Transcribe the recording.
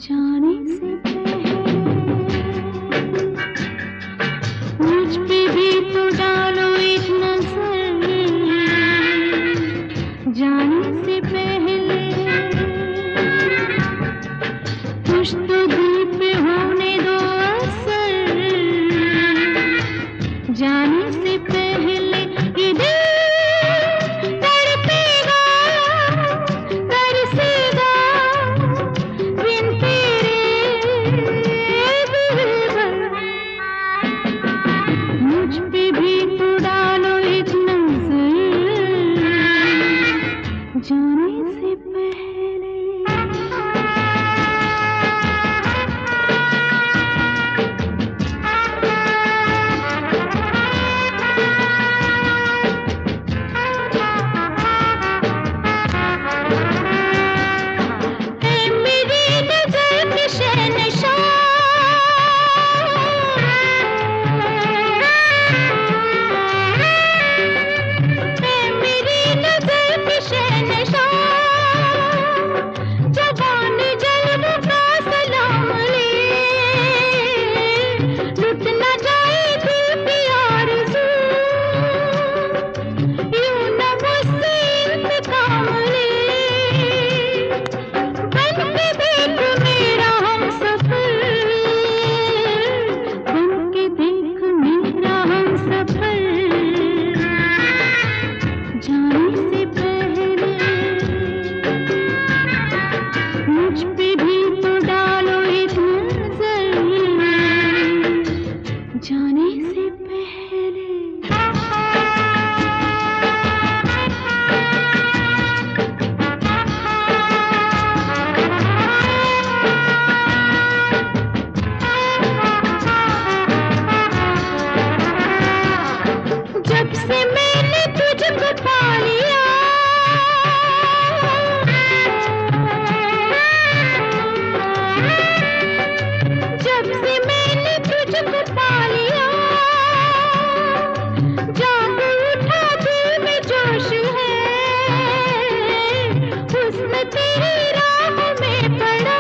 जाने से पहले मुझ पे भी तो डालो एक नजर, जाने से पहले कुछ तो दिल पे होने दो असर, जाने से पहले ये दिल तड़पेगा तरसेगा बिन तेरे दिलबर, मुझ पे भी तो डालो एक नजर, जाने से पहले। जाने से पहले जब से मैंने तुझको पा लिया, जब से मैंने तुझको पा लिया, जाग उठा दिल में जोश है, हुस्न तेरी राह में पड़ा,